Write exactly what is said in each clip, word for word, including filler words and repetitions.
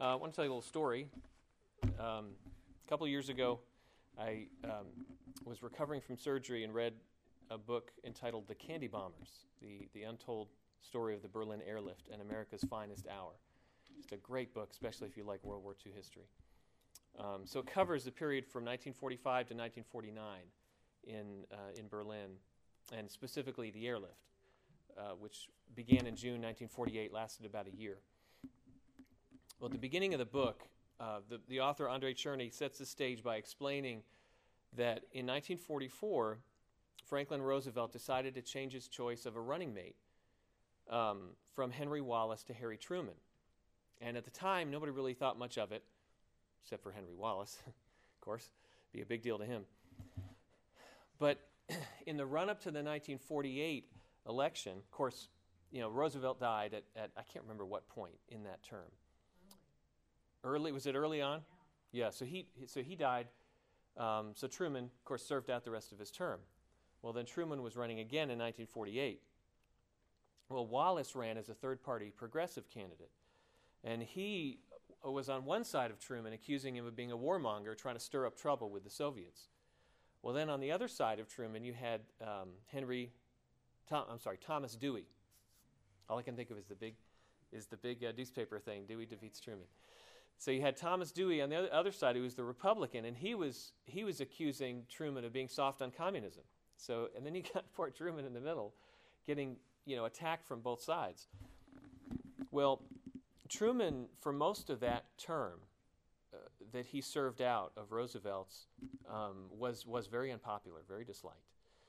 Uh, I want to tell you a little story. Um, a couple years ago, I um, was recovering from surgery and read a book entitled The Candy Bombers, the, the untold story of the Berlin airlift and America's finest hour. Just a great book, especially if you like World War Two history. Um, so it covers the period from nineteen forty-five to nineteen forty-nine in, uh, in Berlin, and specifically the airlift, uh, which began in June nineteen forty-eight, lasted about a year. Well, at the beginning of the book, uh, the, the author, Andrei Cherny, sets the stage by explaining that in nineteen forty-four, Franklin Roosevelt decided to change his choice of a running mate um, from Henry Wallace to Harry Truman. And at the time, nobody really thought much of it, except for Henry Wallace, of course. Be a big deal to him. But in the run-up to the nineteen forty-eight election, of course, you know, Roosevelt died at, at I can't remember what point in that term. Early, was it early on? Yeah, yeah so he so he died. Um, so Truman, of course, served out the rest of his term. Well, then Truman was running again in nineteen forty-eight. Well, Wallace ran as a third-party progressive candidate. And he was on one side of Truman, accusing him of being a warmonger, trying to stir up trouble with the Soviets. Well, then on the other side of Truman, you had um, Henry, Tom, I'm sorry, Thomas Dewey. All I can think of is the big, is the big uh, newspaper thing, Dewey defeats Truman. So you had Thomas Dewey on the other, other side, who was the Republican, and he was he was accusing Truman of being soft on communism. So, and then you got poor Truman in the middle, getting you know attacked from both sides. Well, Truman, for most of that term uh, that he served out of Roosevelt's, um, was was very unpopular, very disliked,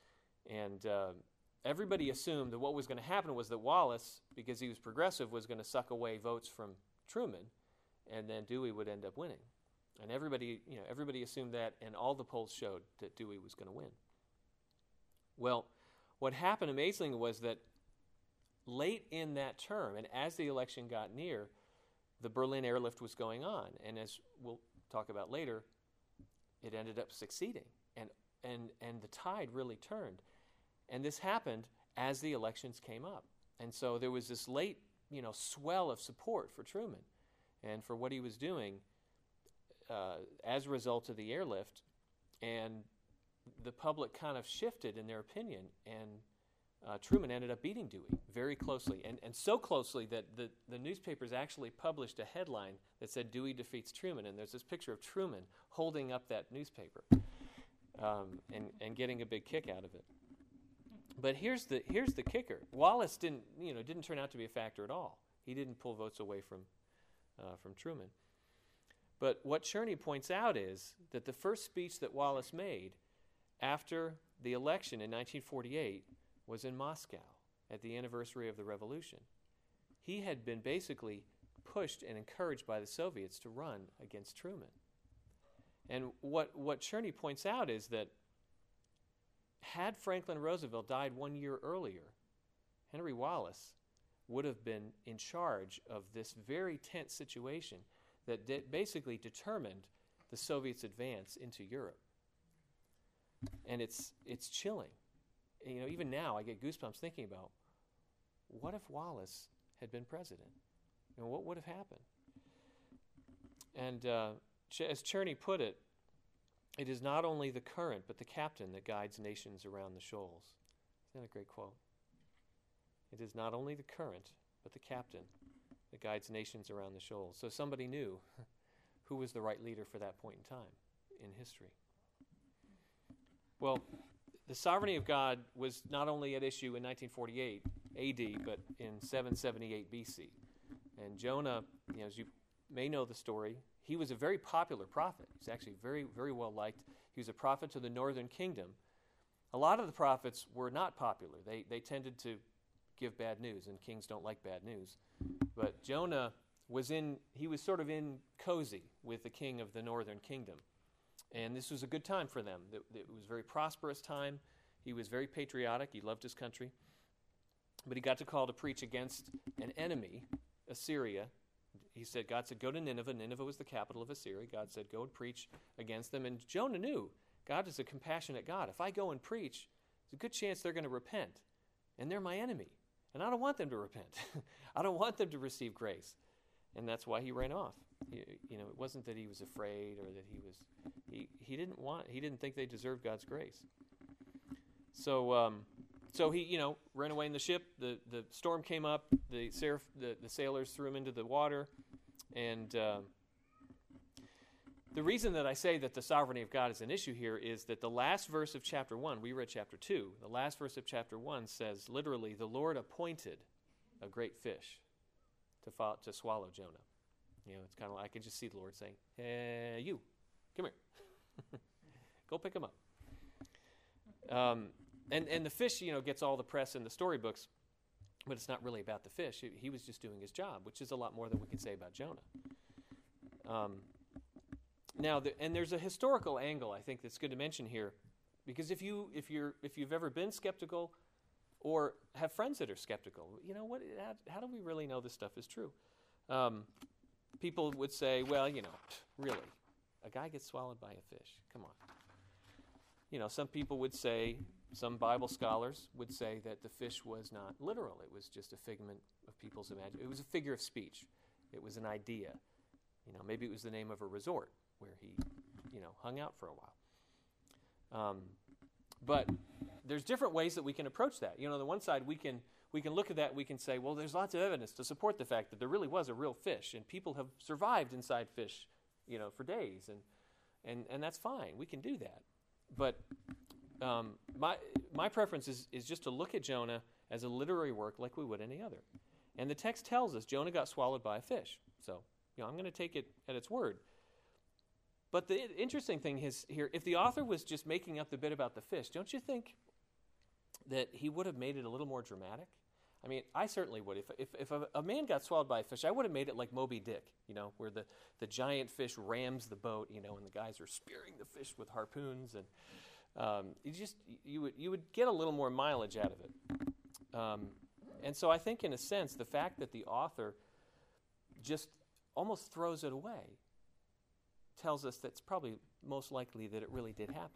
and uh, everybody assumed that what was going to happen was that Wallace, because he was progressive, was going to suck away votes from Truman, and then Dewey would end up winning. And everybody, you know, everybody assumed that, and all the polls showed that Dewey was going to win. Well, what happened amazingly was that late in that term, and as the election got near, the Berlin airlift was going on, and as we'll talk about later, it ended up succeeding, and and and the tide really turned. And this happened as the elections came up, and so there was this late, you know, swell of support for Truman and for what he was doing uh, as a result of the airlift, and the public kind of shifted in their opinion, and uh, Truman ended up beating Dewey very closely, and, and so closely that the, the newspapers actually published a headline that said Dewey defeats Truman, and there's this picture of Truman holding up that newspaper um, and, and getting a big kick out of it. But here's the here's the kicker. Wallace didn't you know didn't turn out to be a factor at all. He didn't pull votes away from uh, from Truman. But what Cherny points out is that the first speech that Wallace made after the election in nineteen forty-eight was in Moscow at the anniversary of the revolution. He had been basically pushed and encouraged by the Soviets to run against Truman. And what what Cherny points out is that had Franklin Roosevelt died one year earlier, Henry Wallace would have been in charge of this very tense situation that de- basically determined the Soviets' advance into Europe. And it's it's chilling. You know, even now I get goosebumps thinking about, what if Wallace had been president? You know, what would have happened? And uh, Ch- as Cherny put it, it is not only the current, but the captain that guides nations around the shoals. Isn't that a great quote? It is not only the current, but the captain that guides nations around the shoals. So somebody knew who was the right leader for that point in time in history. Well, the sovereignty of God was not only at issue in nineteen forty-eight A D, but in seven seventy-eight B C. And Jonah, you know, as you may know the story, he was a very popular prophet. He's actually very, very well liked. He was a prophet to the northern kingdom. A lot of the prophets were not popular. They they tended to give bad news, and kings don't like bad news. But Jonah was in, he was sort of in cozy with the king of the northern kingdom. And this was a good time for them. It, it was a very prosperous time. He was very patriotic. He loved his country. But he got to call to preach against an enemy, Assyria. He said, God said, go to Nineveh. Nineveh was the capital of Assyria. God said, go and preach against them. And Jonah knew God is a compassionate God. If I go and preach, there's a good chance they're going to repent. And they're my enemy. And I don't want them to repent. I don't want them to receive grace. and that's why he ran off. He, you know, it wasn't that he was afraid or that he was, he, he didn't want, he didn't think they deserved God's grace. So, um, so he, you know, ran away in the ship. The the storm came up. The seraph, the, the sailors threw him into the water, and uh, the reason that I say that the sovereignty of God is an issue here is that the last verse of chapter one, we read chapter two. The last verse of chapter one says literally, the Lord appointed a great fish to fo- to swallow Jonah. You know, it's kind of like I can just see the Lord saying, "Hey, you, come here, go pick him up." Um, and and the fish, you know, gets all the press in the storybooks, but it's not really about the fish. He, he was just doing his job, which is a lot more than we can say about Jonah. Um, now, the, and there's a historical angle I think that's good to mention here, because if you if you're if you've ever been skeptical, or have friends that are skeptical, you know, what? How, how do we really know this stuff is true? Um, people would say, well, you know, really, a guy gets swallowed by a fish. Come on. You know, some people would say, some Bible scholars would say that the fish was not literal. It was just a figment of people's imagination. It was a figure of speech. It was an idea. You know, maybe it was the name of a resort where he, you know, hung out for a while. Um, but there's different ways that we can approach that. You know, on the one side, we can we can look at that. We can say, well, there's lots of evidence to support the fact that there really was a real fish, and people have survived inside fish, you know, for days, and and and that's fine. We can do that. But um, my my preference is, is just to look at Jonah as a literary work like we would any other. And the text tells us Jonah got swallowed by a fish. So, you know, I'm going to take it at its word. But the interesting thing is here, if the author was just making up the bit about the fish, don't you think that he would have made it a little more dramatic? I mean, I certainly would. If if, if a, a man got swallowed by a fish, I would have made it like Moby Dick, you know, where the, the giant fish rams the boat, you know, and the guys are spearing the fish with harpoons, and um, you just you would you would get a little more mileage out of it. Um, and so I think, in a sense, the fact that the author just almost throws it away tells us that it's probably most likely that it really did happen.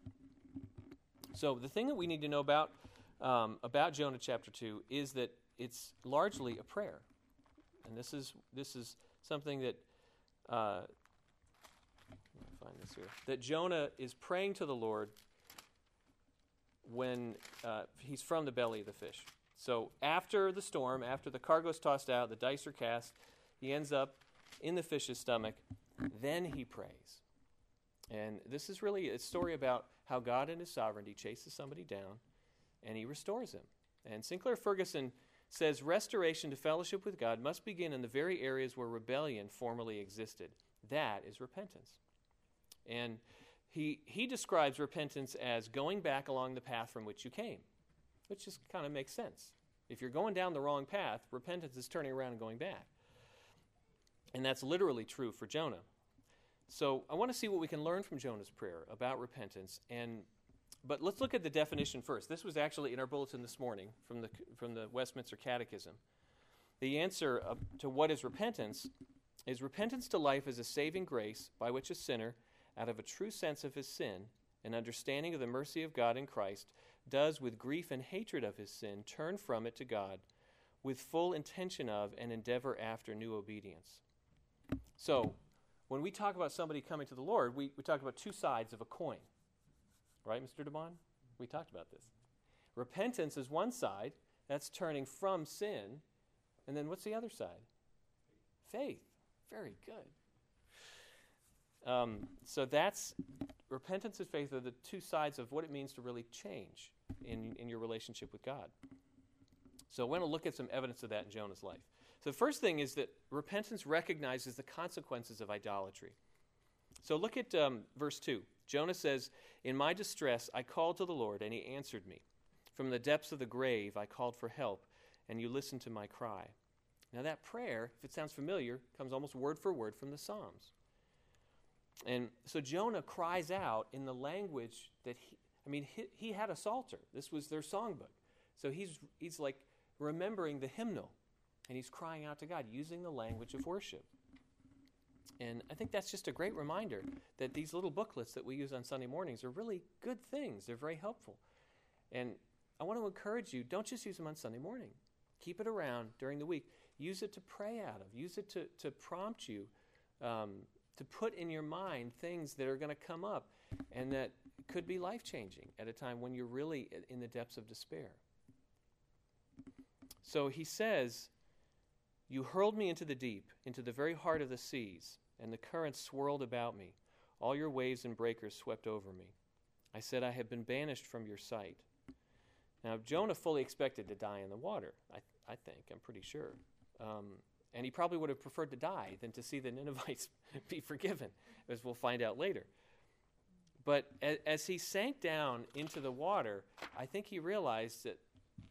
So the thing that we need to know about Um, about Jonah chapter two is that it's largely a prayer, and this is this is something that uh, let me find this here that Jonah is praying to the Lord when uh, he's from the belly of the fish. So after the storm, after the cargo's tossed out, the dice are cast, he ends up in the fish's stomach. Then he prays, and this is really a story about how God in His sovereignty chases somebody down, and He restores him. And Sinclair Ferguson says restoration to fellowship with God must begin in the very areas where rebellion formerly existed. That is repentance. And he he describes repentance as going back along the path from which you came, which just kind of makes sense. If you're going down the wrong path, repentance is turning around and going back. And that's literally true for Jonah. So I want to see what we can learn from Jonah's prayer about repentance. And But let's look at the definition first. This was actually in our bulletin this morning from the from the Westminster Catechism. The answer uh, to what is repentance is repentance to life is a saving grace by which a sinner, out of a true sense of his sin and understanding of the mercy of God in Christ, does with grief and hatred of his sin turn from it to God with full intention of and endeavor after new obedience. So when we talk about somebody coming to the Lord, we, we talk about two sides of a coin. Right, Mister DeBon? We talked about this. Repentance is one side. That's turning from sin. And then what's the other side? Faith. Very good. Um, so that's, repentance and faith are the two sides of what it means to really change in, in your relationship with God. So I want to look at some evidence of that in Jonah's life. So the first thing is that repentance recognizes the consequences of idolatry. So look at um, verse two. Jonah says, "In my distress I called to the Lord, and He answered me. From the depths of the grave I called for help, and You listened to my cry." Now that prayer, if it sounds familiar, comes almost word for word from the Psalms. And so Jonah cries out in the language that he, I mean, he, he had a psalter. This was their songbook. So he's he's like remembering the hymnal, and he's crying out to God using the language of worship. And I think that's just a great reminder that these little booklets that we use on Sunday mornings are really good things. They're very helpful. And I want to encourage you, don't just use them on Sunday morning. Keep it around during the week. use it to pray out of. Use it to, to prompt you, um, to put in your mind things that are going to come up and that could be life-changing at a time when you're really in the depths of despair. So he says, "You hurled me into the deep, into the very heart of the seas, and the currents swirled about me. All your waves and breakers swept over me. I said, I have been banished from your sight." Now, Jonah fully expected to die in the water, I, th- I think, I'm pretty sure. Um, and he probably would have preferred to die than to see the Ninevites be forgiven, as we'll find out later. But as, as he sank down into the water, I think he realized that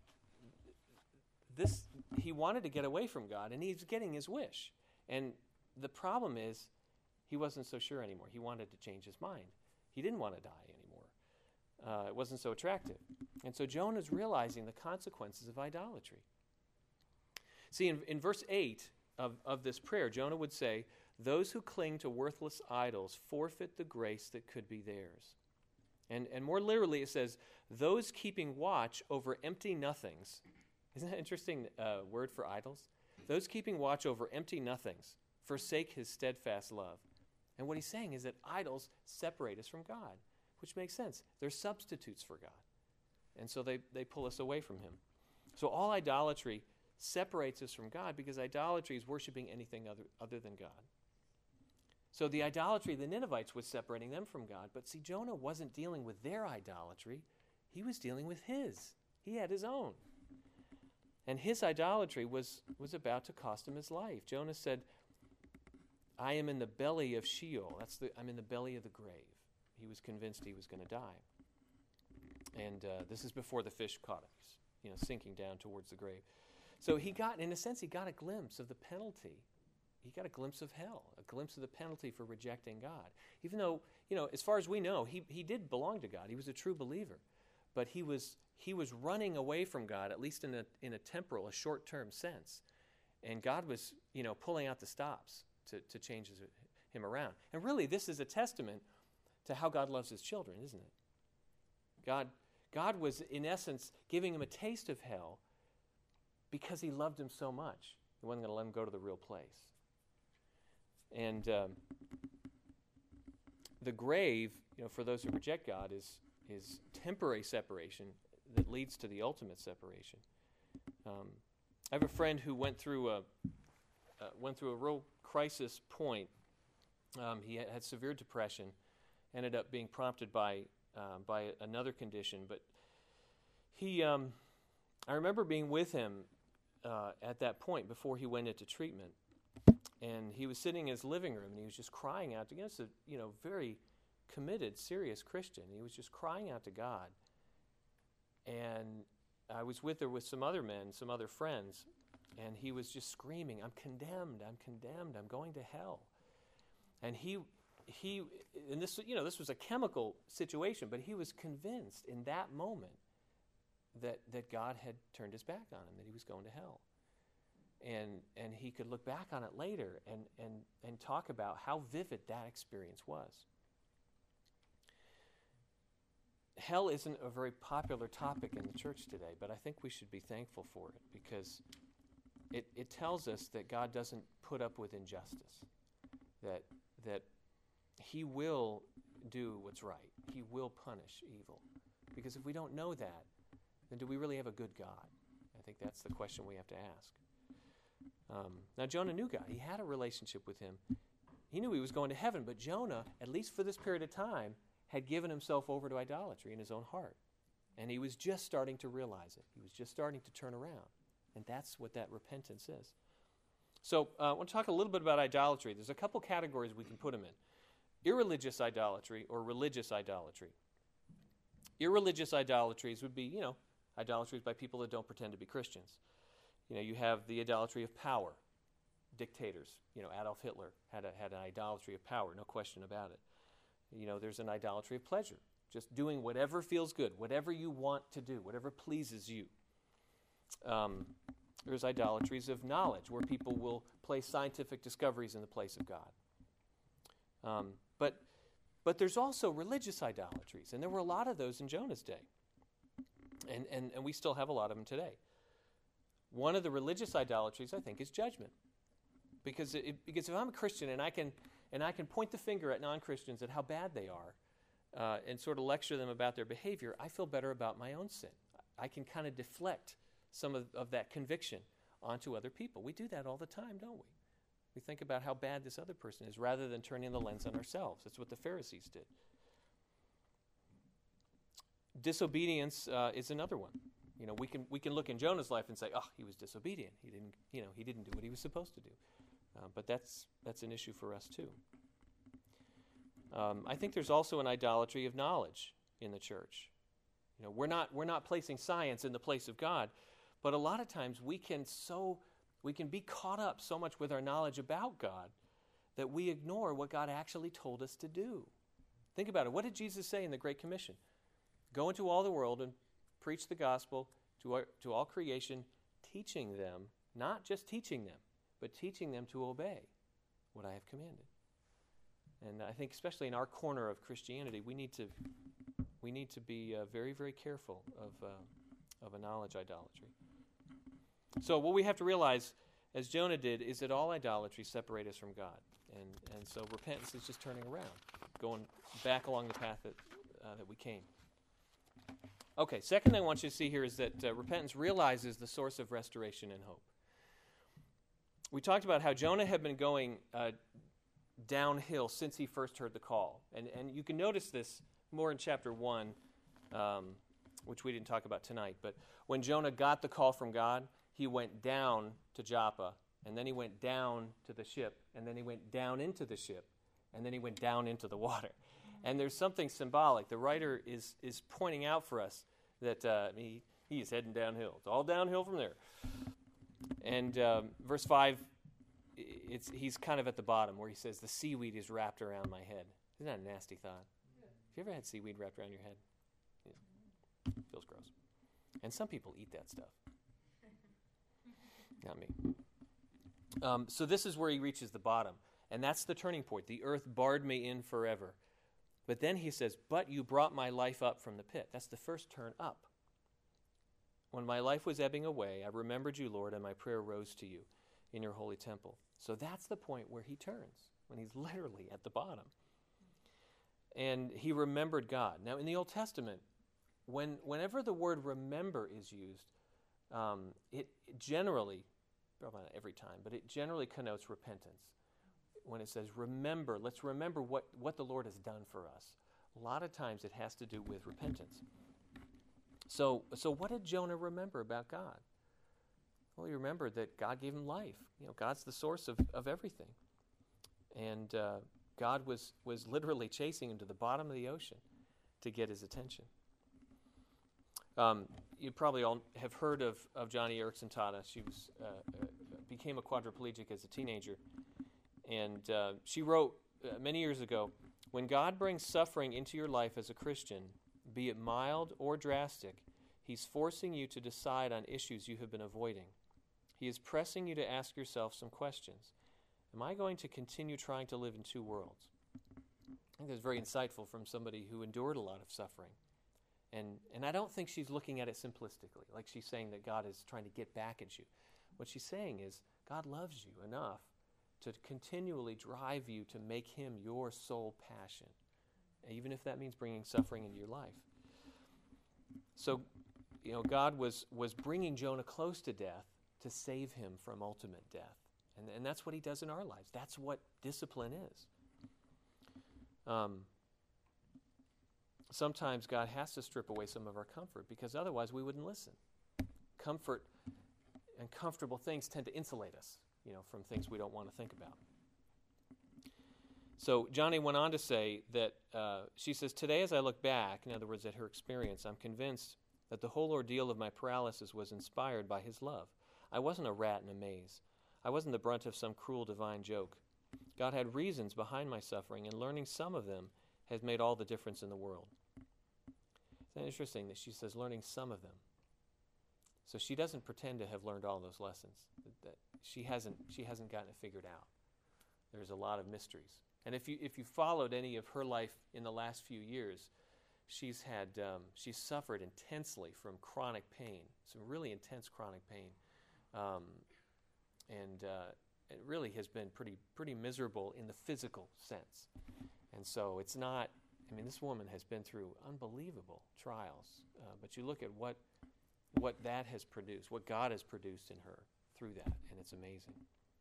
this he wanted to get away from God, and he's getting his wish. And the problem is, he wasn't so sure anymore. He wanted to change his mind. He didn't want to die anymore. Uh, it wasn't so attractive. And so Jonah's realizing the consequences of idolatry. See, in, in verse eight of, of this prayer, Jonah would say, "Those who cling to worthless idols forfeit the grace that could be theirs." And, and more literally it says, "Those keeping watch over empty nothings." Isn't that an interesting uh, word for idols? "Those keeping watch over empty nothings forsake his steadfast love." And what he's saying is that idols separate us from God, which makes sense. They're substitutes for God. And so they, they pull us away from him. So all idolatry separates us from God because idolatry is worshiping anything other, other than God. So the idolatry of the Ninevites was separating them from God. But see, Jonah wasn't dealing with their idolatry. He was dealing with his. He had his own. And his idolatry was, was about to cost him his life. Jonah said, "I am in the belly of Sheol." That's the, I'm in the belly of the grave. He was convinced he was going to die. And uh, this is before the fish caught him, you know, sinking down towards the grave. So he got, in a sense, he got a glimpse of the penalty. He got a glimpse of hell, a glimpse of the penalty for rejecting God. Even though, you know, as far as we know, he, he did belong to God. He was a true believer. But he was he was running away from God, at least in a in a temporal, a short-term sense. And God was, you know, pulling out the stops to, to change his, him around. And really, this is a testament to how God loves his children, isn't it? God, God was, in essence, giving him a taste of hell because he loved him so much. He wasn't going to let him go to the real place. And um, the grave, you know, for those who reject God, is is temporary separation that leads to the ultimate separation. Um, I have a friend who went through a uh, went through a real crisis point. Um, he had, had severe depression, ended up being prompted by uh, by another condition. But he, um, I remember being with him uh, at that point before he went into treatment, and he was sitting in his living room and he was just crying out to God. He's a you know very committed, serious Christian. He was just crying out to God. And I was with her with some other men, some other friends, and he was just screaming, "I'm condemned, I'm condemned, I'm going to hell." And he, he, and this, you know, this was a chemical situation, but he was convinced in that moment that that God had turned his back on him, that he was going to hell. And and he could look back on it later and and and talk about how vivid that experience was. Hell isn't a very popular topic in the church today, but I think we should be thankful for it because it, it tells us that God doesn't put up with injustice, that that he will do what's right. He will punish evil. Because if we don't know that, then do we really have a good God? I think that's the question we have to ask. Um, now, Jonah knew God. He had a relationship with him. He knew he was going to heaven, but Jonah, at least for this period of time, had given himself over to idolatry in his own heart. And he was just starting to realize it. He was just starting to turn around. And that's what that repentance is. So uh, I want to talk a little bit about idolatry. There's a couple categories we can put them in. Irreligious idolatry or religious idolatry. Irreligious idolatries would be, you know, idolatries by people that don't pretend to be Christians. You know, you have the idolatry of power. Dictators. You know, Adolf Hitler had, a, had an idolatry of power, no question about it. You know, there's an idolatry of pleasure, just doing whatever feels good, whatever you want to do, whatever pleases you. Um, there's idolatries of knowledge, where people will place scientific discoveries in the place of God. Um, but, but there's also religious idolatries, and there were a lot of those in Jonah's day, and, and, and we still have a lot of them today. one of the religious idolatries, I think, is judgment. Because it, because if I'm a Christian and I can and I can point the finger at non-Christians at how bad they are uh, and sort of lecture them about their behavior, I feel better about my own sin. I can kind of deflect some of, of that conviction onto other people. We do that all the time, don't we? We think about how bad this other person is rather than turning the lens on ourselves. That's what the Pharisees did. Disobedience uh, is another one. You know, we can we can look in Jonah's life and say, "Oh, he was disobedient. He didn't, you know, he didn't do what he was supposed to do." Uh, but that's that's an issue for us too. Um, I think there's also an idolatry of knowledge in the church. You know, we're not we're not placing science in the place of God, but a lot of times we can so we can be caught up so much with our knowledge about God that we ignore what God actually told us to do. Think about it. What did Jesus say in the Great Commission? Go into all the world and preach the gospel to our, to all creation, teaching them, not just teaching them, but teaching them to obey what I have commanded. And I think especially in our corner of Christianity, we need to we need to be uh, very, very careful of uh, of a knowledge idolatry. So what we have to realize, as Jonah did, is that all idolatry separate us from God. And and so repentance is just turning around, going back along the path that uh, that we came. Okay, second thing I want you to see here is that uh, repentance realizes the source of restoration and hope. We talked about how Jonah had been going uh, downhill since he first heard the call. And and you can notice this more in chapter one, um, which we didn't talk about tonight. But when Jonah got the call from God, he went down to Joppa, and then he went down to the ship, and then he went down into the ship, and then he went down into the water. And there's something symbolic. The writer is is pointing out for us that uh, he, he is heading downhill. It's all downhill from there. And um, verse five, it's he's kind of at the bottom where he says, the seaweed is wrapped around my head. Isn't that a nasty thought? Yeah. Have you ever had seaweed wrapped around your head? Yeah. Feels gross. And some people eat that stuff. Not me. Um, so this is where he reaches the bottom. And that's the turning point. The earth barred me in forever. But then he says, but you brought my life up from the pit. That's the first turn up. When my life was ebbing away, I remembered you, Lord, and my prayer rose to you in your holy temple. So that's the point where he turns, when he's literally at the bottom. And he remembered God. Now, in the Old Testament, when whenever the word remember is used, um, it, it generally, probably not every time, but it generally connotes repentance. When it says remember, let's remember what, what the Lord has done for us. A lot of times it has to do with repentance. So, so what did Jonah remember about God? Well, he remembered that God gave him life. You know, God's the source of, of everything. And uh, God was, was literally chasing him to the bottom of the ocean to get his attention. Um, you probably all have heard of, of Johnny Erickson Tada. She was uh, uh, became a quadriplegic as a teenager. And uh, she wrote uh, many years ago, when God brings suffering into your life as a Christian, be it mild or drastic, he's forcing you to decide on issues you have been avoiding. He is pressing you to ask yourself some questions. Am I going to continue trying to live in two worlds? I think that's very insightful from somebody who endured a lot of suffering. And, and I don't think she's looking at it simplistically, like she's saying that God is trying to get back at you. What she's saying is God loves you enough to continually drive you to make him your sole passion, even if that means bringing suffering into your life. So, you know, God was was bringing Jonah close to death to save him from ultimate death. And, and that's what he does in our lives. That's what discipline is. Um, sometimes God has to strip away some of our comfort because otherwise we wouldn't listen. Comfort and comfortable things tend to insulate us, you know, from things we don't want to think about. So Johnny went on to say that, uh, she says, today as I look back, in other words, at her experience, I'm convinced that the whole ordeal of my paralysis was inspired by his love. I wasn't a rat in a maze. I wasn't the brunt of some cruel divine joke. God had reasons behind my suffering, and learning some of them has made all the difference in the world. Isn't it interesting that she says learning some of them? So she doesn't pretend to have learned all those lessons. That she hasn't she hasn't gotten it figured out. There's a lot of mysteries. And if you if you followed any of her life in the last few years, she's had um, she's suffered intensely from chronic pain, some really intense chronic pain um, and uh, it really has been pretty pretty miserable in the physical sense. And so it's not, I mean, this woman has been through unbelievable trials, uh, but you look at what what that has produced, what God has produced in her through that, and it's amazing.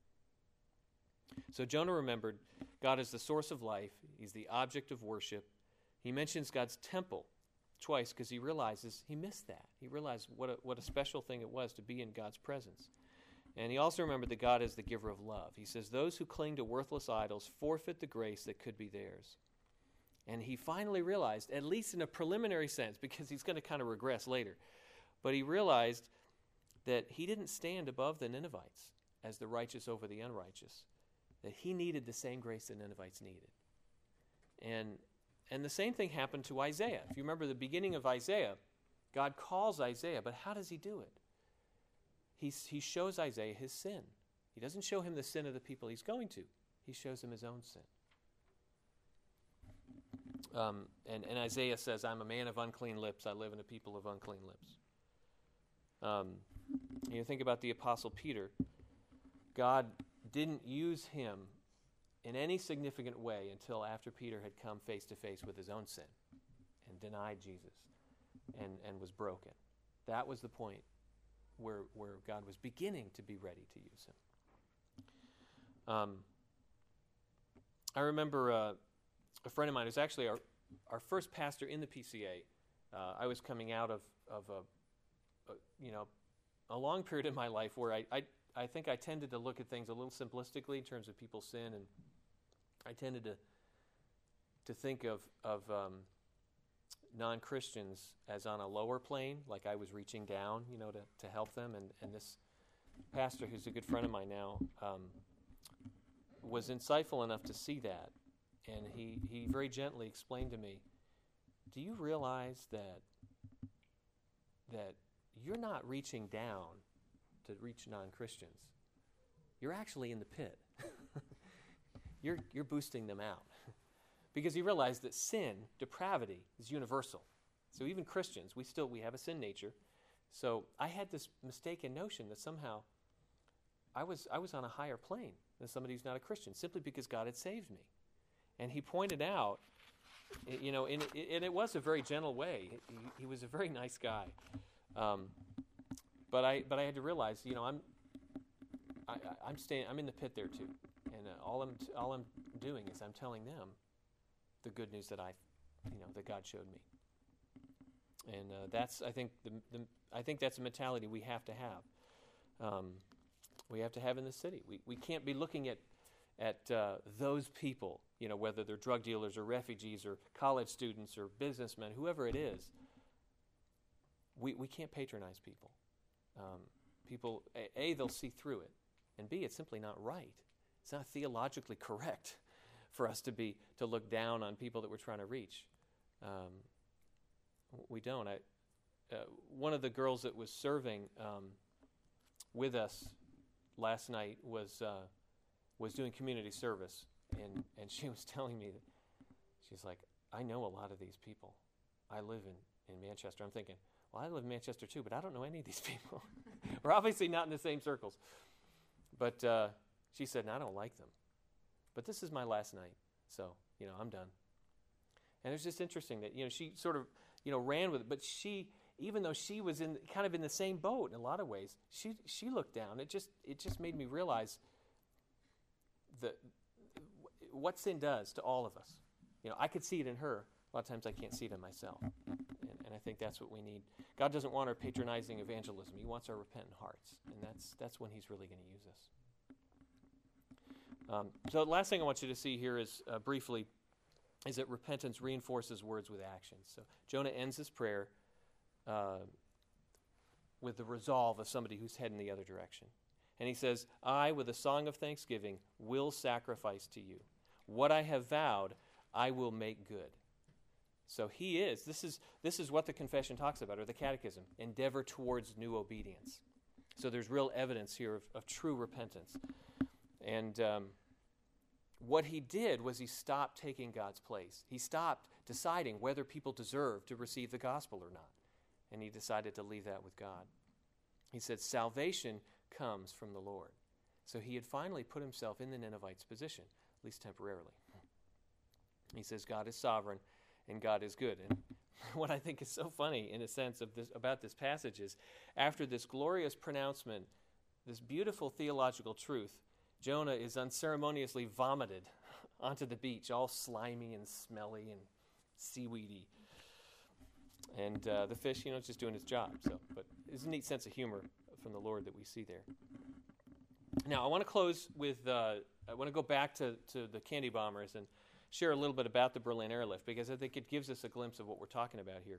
So Jonah remembered God is the source of life. He's the object of worship. He mentions God's temple twice because he realizes he missed that. He realized what a, what a special thing it was to be in God's presence. And he also remembered that God is the giver of love. He says, those who cling to worthless idols forfeit the grace that could be theirs. And he finally realized, at least in a preliminary sense, because he's going to kind of regress later, but he realized that he didn't stand above the Ninevites as the righteous over the unrighteous, that he needed the same grace the Ninevites needed. And and the same thing happened to Isaiah. If you remember the beginning of Isaiah, God calls Isaiah, but how does he do it? He's, he shows Isaiah his sin. He doesn't show him the sin of the people he's going to. He shows him his own sin. Um, and, and Isaiah says, I'm a man of unclean lips. I live in a people of unclean lips. Um, you think about the Apostle Peter. God didn't use him in any significant way until after Peter had come face to face with his own sin and denied Jesus and, and was broken. That was the point where where God was beginning to be ready to use him. Um, I remember uh, a friend of mine who's actually our, our first pastor in the P C A. Uh, I was coming out of, of a, a, you know, a long period in my life where I, I I think I tended to look at things a little simplistically in terms of people's sin, and I tended to to think of of um, non-Christians as on a lower plane, like I was reaching down, you know, to, to help them. And, and this pastor, who's a good friend of mine now, um, was insightful enough to see that, and he he very gently explained to me, "Do you realize that that you're not reaching down to reach non-Christians? You're actually in the pit. you're you're boosting them out." Because he realized that sin, depravity, is universal. So even Christians, we still we have a sin nature. So I had this mistaken notion that somehow I was I was on a higher plane than somebody who's not a Christian, simply because God had saved me. And he pointed out, you know, in, and it was a very gentle way. He, he was a very nice guy. Um, but I but I had to realize, you know, I'm I, I'm staying I'm in the pit there too, and uh, all I'm t- all I'm doing is I'm telling them the good news that I, you know, that God showed me. And uh, that's I think the, the I think that's a mentality we have to have. Um, we have to have in the city. We we can't be looking at at uh, those people, you know, whether they're drug dealers or refugees or college students or businessmen, whoever it is. We we can't patronize people. Um, people, a, a, they'll see through it, and B, it's simply not right. It's not theologically correct for us to be to look down on people that we're trying to reach. Um, we don't. I, uh, one of the girls that was serving um, with us last night was uh, was doing community service, and, and she was telling me that she's like, I know a lot of these people. I live in, in Manchester. I'm thinking, well, I live in Manchester too, but I don't know any of these people. We're obviously not in the same circles. But uh, she said, no, I don't like them. But this is my last night, so, you know, I'm done. And it's just interesting that, you know, she sort of, you know, ran with it. But she, even though she was in kind of in the same boat in a lot of ways, she she looked down. It just it just made me realize the what sin does to all of us. You know, I could see it in her. A lot of times I can't see it in myself. And, and I think that's what we need. God doesn't want our patronizing evangelism. He wants our repentant hearts. And that's that's when he's really going to use us. Um, so the last thing I want you to see here is, uh, briefly, is that repentance reinforces words with actions. So Jonah ends his prayer uh, with the resolve of somebody who's heading the other direction. And he says, I, with a song of thanksgiving, will sacrifice to you. What I have vowed, I will make good. So he is. This is this is what the confession talks about, or the catechism. Endeavor towards new obedience. So there's real evidence here of, of true repentance. And um, what he did was he stopped taking God's place. He stopped deciding whether people deserve to receive the gospel or not. And he decided to leave that with God. He said, salvation comes from the Lord. So he had finally put himself in the Ninevites' position, at least temporarily. He says God is sovereign and God is good. And what I think is so funny in a sense of this about this passage is after this glorious pronouncement, this beautiful theological truth, Jonah is unceremoniously vomited onto the beach, all slimy and smelly and seaweedy. And uh, the fish, you know, is just doing its job. So, but there's a neat sense of humor from the Lord that we see there. Now, I want to close with, uh, I want to go back to, to the candy bombers and share a little bit about the Berlin airlift, because I think it gives us a glimpse of what we're talking about here.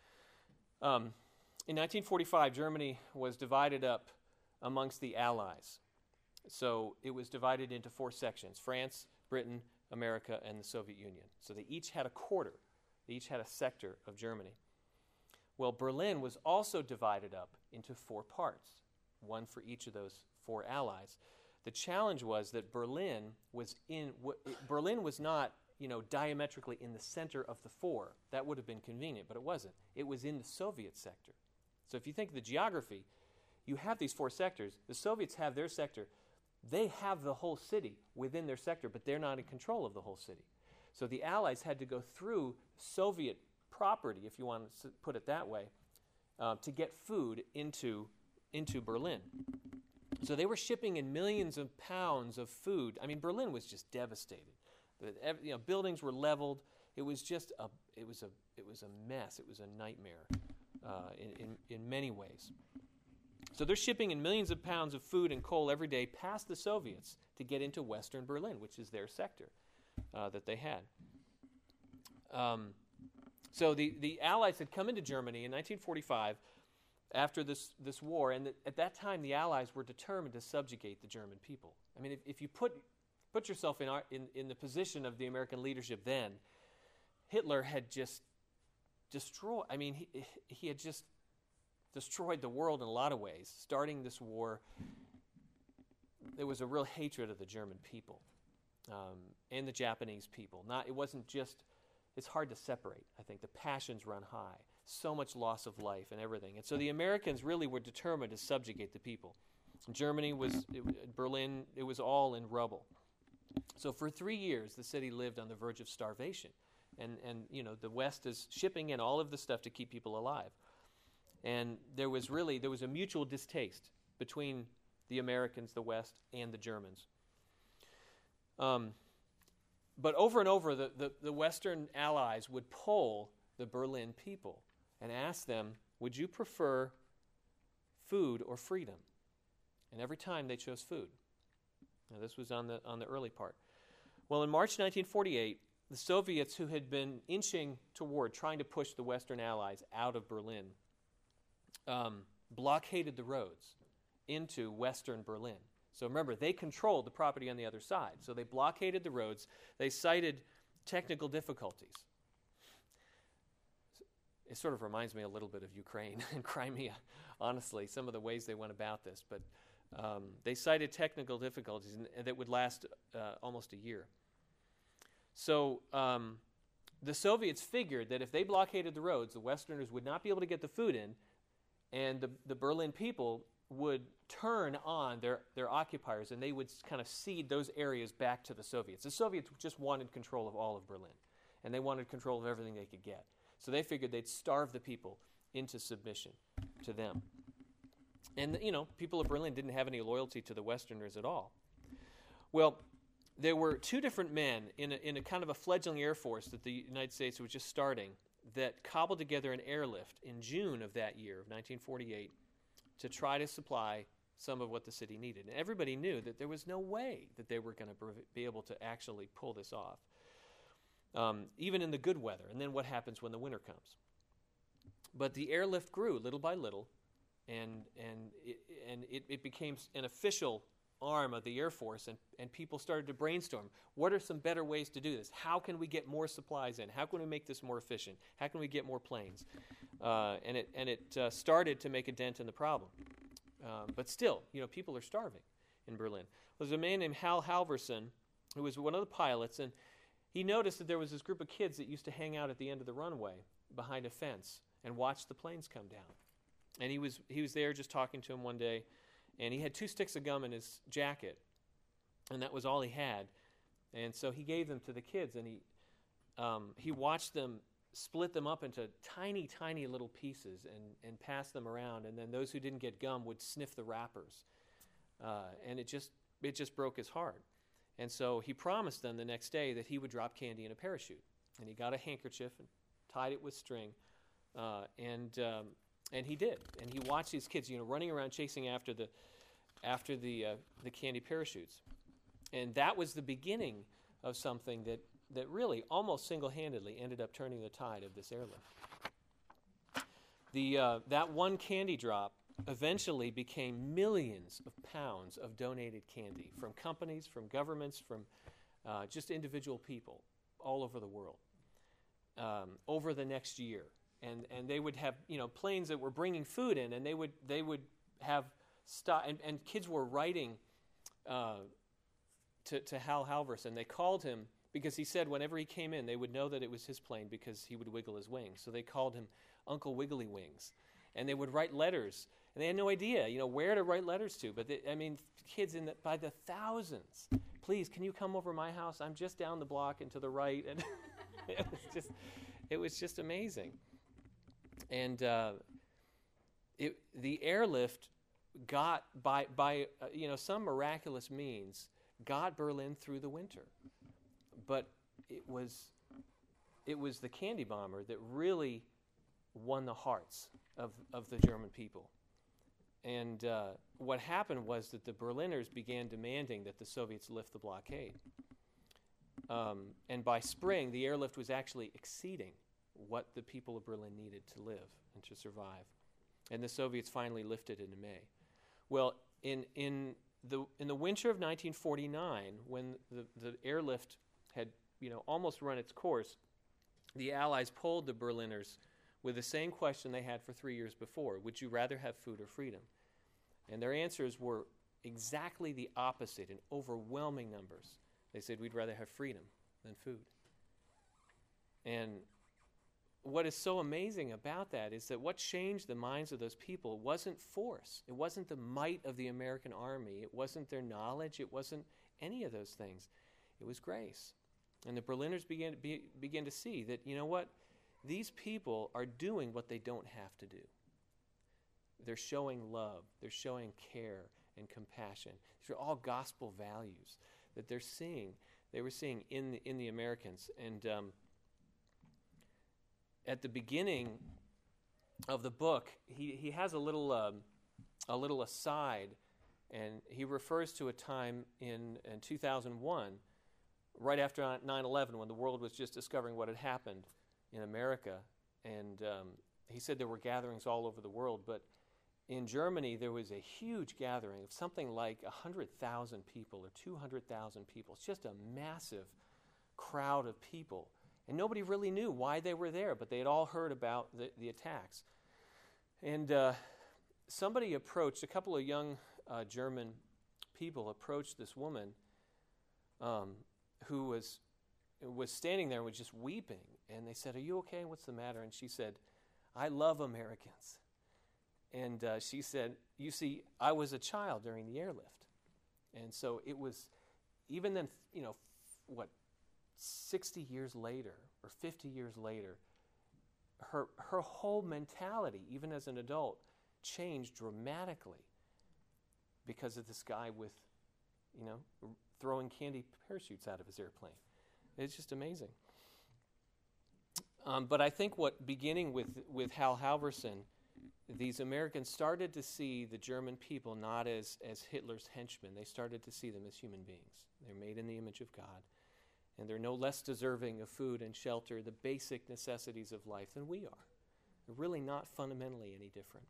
Um, in nineteen forty-five, Germany was divided up amongst the Allies. So it was divided into four sections: France, Britain, America, and the Soviet Union. So they each had a quarter. They each had a sector of Germany. Well, Berlin was also divided up into four parts, one for each of those four allies. The challenge was that Berlin was in w- Berlin was not, you know, diametrically in the center of the four. That would have been convenient, but it wasn't. It was in the Soviet sector. So if you think of the geography, you have these four sectors. The Soviets have their sector. They have the whole city within their sector, but they're not in control of the whole city. So the Allies had to go through Soviet property, if you want to put it that way, uh, to get food into, into Berlin. So they were shipping in millions of pounds of food. I mean, Berlin was just devastated. The, you know, buildings were leveled. It was just a, it was a, it was a mess. It was a nightmare uh, in, in, in many ways. So they're shipping in millions of pounds of food and coal every day past the Soviets to get into Western Berlin, which is their sector uh, that they had. Um, so the, the Allies had come into Germany in nineteen forty-five after this, this war, and th- at that time the Allies were determined to subjugate the German people. I mean, if, if you put put yourself in, our, in in the position of the American leadership then, Hitler had just destroyed, I mean, he, he had just destroyed the world in a lot of ways. Starting this war, there was a real hatred of the German people um, and the Japanese people. Not, it wasn't just, it's hard to separate. I think the passions run high. So much loss of life and everything. And so the Americans really were determined to subjugate the people. Germany was, it, Berlin, it was all in rubble. So for three years, the city lived on the verge of starvation. And, and you know, the West is shipping in all of the stuff to keep people alive. And there was really, there was a mutual distaste between the Americans, the West, and the Germans. Um, but over and over, the, the, the Western allies would poll the Berlin people and ask them, would you prefer food or freedom? And every time they chose food. Now this was on the on the early part. Well, in March nineteen forty-eight, the Soviets, who had been inching toward trying to push the Western allies out of Berlin, um, blockaded the roads into Western Berlin. So remember, they controlled the property on the other side. So they blockaded the roads. They cited technical difficulties. It sort of reminds me a little bit of Ukraine and Crimea, honestly, some of the ways they went about this. But um, they cited technical difficulties and that would last uh, almost a year. So um, the Soviets figured that if they blockaded the roads, the Westerners would not be able to get the food in, and the, the Berlin people would turn on their, their occupiers, and they would kind of cede those areas back to the Soviets. The Soviets just wanted control of all of Berlin, and they wanted control of everything they could get. So they figured they'd starve the people into submission to them. And, you know, people of Berlin didn't have any loyalty to the Westerners at all. Well, there were two different men in a, in a kind of a fledgling air force that the United States was just starting that cobbled together an airlift in June of that year, of nineteen forty-eight, to try to supply some of what the city needed. And everybody knew that there was no way that they were going to be able to actually pull this off, um, even in the good weather. And then what happens when the winter comes? But the airlift grew little by little, and and it, and it, it became an official arm of the Air Force, and, and people started to brainstorm, what are some better ways to do this? How can we get more supplies in? How can we make this more efficient? How can we get more planes? Uh, and it and it uh, started to make a dent in the problem. Um, but still, you know, people are starving in Berlin. There's a man named Hal Halverson, who was one of the pilots, and he noticed that there was this group of kids that used to hang out at the end of the runway behind a fence and watch the planes come down. And he was he was there just talking to him one day, And he had two sticks of gum in his jacket, and that was all he had. And so he gave them to the kids, and he um, he watched them split them up into tiny, tiny little pieces and, and pass them around. And then those who didn't get gum would sniff the wrappers. Uh, and it just it just broke his heart. And so he promised them the next day that he would drop candy in a parachute. And he got a handkerchief and tied it with string, uh, and um, and he did. And he watched these kids, you know, running around chasing after the after the uh, the candy parachutes. And that was the beginning of something that, that really almost single-handedly ended up turning the tide of this airlift. The uh, that one candy drop eventually became millions of pounds of donated candy from companies, from governments, from uh, just individual people all over the world um, over the next year. And and they would have, you know, planes that were bringing food in, and they would they would have stop, and, and kids were writing uh, to, to Hal Halverson. They called him because he said whenever he came in, they would know that it was his plane because he would wiggle his wings. So they called him Uncle Wiggly Wings. And they would write letters. And they had no idea, you know, where to write letters to. But, they, I mean, kids in the, by the thousands. Please, can you come over my house? I'm just down the block and to the right. And it was just, it was just amazing. And uh, it, the airlift got, by, by uh, you know, some miraculous means, got Berlin through the winter. But it was, it was the candy bomber that really won the hearts of, of the German people. And uh, what happened was that the Berliners began demanding that the Soviets lift the blockade. Um, and by spring, the airlift was actually exceeding what the people of Berlin needed to live and to survive. And the Soviets finally lifted it in May. Well, in in the in the winter of nineteen forty-nine, when the, the airlift had, you know, almost run its course, the Allies polled the Berliners with the same question they had for three years before: would you rather have food or freedom? And their answers were exactly the opposite in overwhelming numbers. They said, we'd rather have freedom than food. And what is so amazing about that is that what changed the minds of those people wasn't force. It wasn't the might of the American army. It wasn't their knowledge. It wasn't any of those things. It was grace. And the Berliners began to, be, began to see that, you know what, these people are doing what they don't have to do. They're showing love. They're showing care and compassion. These are all gospel values that they're seeing. They were seeing in the, in the Americans. And um, at the beginning of the book, he, he has a little um, a little aside, and he refers to a time in, in two thousand one, right after nine eleven, when the world was just discovering what had happened in America. And um, he said there were gatherings all over the world, but in Germany there was a huge gathering of something like one hundred thousand people or two hundred thousand people. It's just a massive crowd of people. And nobody really knew why they were there, but they had all heard about the, the attacks. And uh, somebody approached, a couple of young uh, German people approached this woman um, who was was standing there and was just weeping. And they said, are you okay? What's the matter? And she said, I love Americans. And uh, she said, you see, I was a child during the airlift. And so it was, even then, you know, f- what, sixty years later or fifty years later, her her whole mentality, even as an adult, changed dramatically because of this guy with, you know, r- throwing candy parachutes out of his airplane. It's just amazing. Um, but I think what, beginning with, with Hal Halverson, these Americans started to see the German people not as, as Hitler's henchmen. They started to see them as human beings. They're made in the image of God, and they're no less deserving of food and shelter, the basic necessities of life, than we are. They're really not fundamentally any different.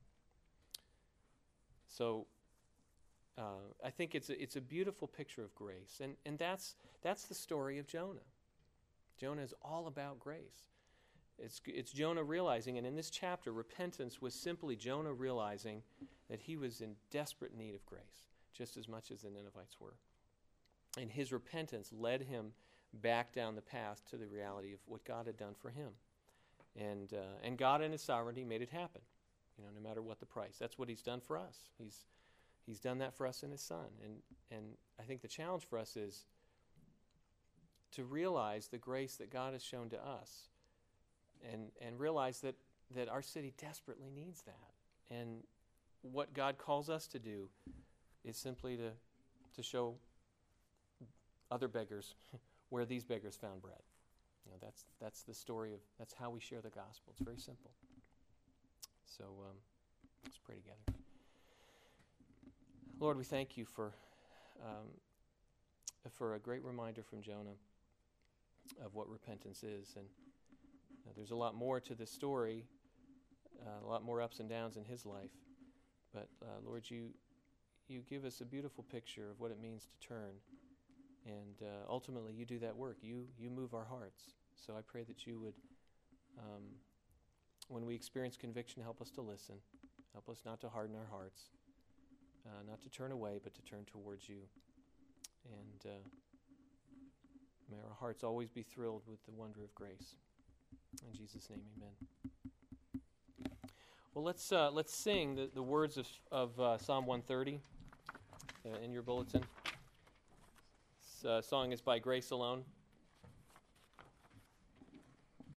So uh, I think it's a, it's a beautiful picture of grace, and, and that's, that's the story of Jonah. Jonah is all about grace. It's, it's Jonah realizing, and in this chapter, repentance was simply Jonah realizing that he was in desperate need of grace, just as much as the Ninevites were. And his repentance led him back down the path to the reality of what God had done for him. And uh, and God in his sovereignty made it happen, you know, no matter what the price. That's what he's done for us. He's He's done that for us in His Son. And, and I think the challenge for us is to realize the grace that God has shown to us and, and realize that, that our city desperately needs that. And what God calls us to do is simply to, to show other beggars where these beggars found bread. You know, that's that's the story of, that's how we share the gospel. It's very simple. So um, let's pray together. Lord, we thank you for um, for a great reminder from Jonah of what repentance is. And uh, there's a lot more to this story, uh, a lot more ups and downs in his life. But uh, Lord, you you give us a beautiful picture of what it means to turn. And uh, ultimately, you do that work. You you move our hearts. So I pray that you would, um, when we experience conviction, help us to listen. Help us not to harden our hearts, uh, not to turn away, but to turn towards you. And uh, may our hearts always be thrilled with the wonder of grace. In Jesus' name, amen. Well, let's uh, let's sing the, the words of, of uh, Psalm one thirty uh, in your bulletin. This uh, song is by Grace Alone.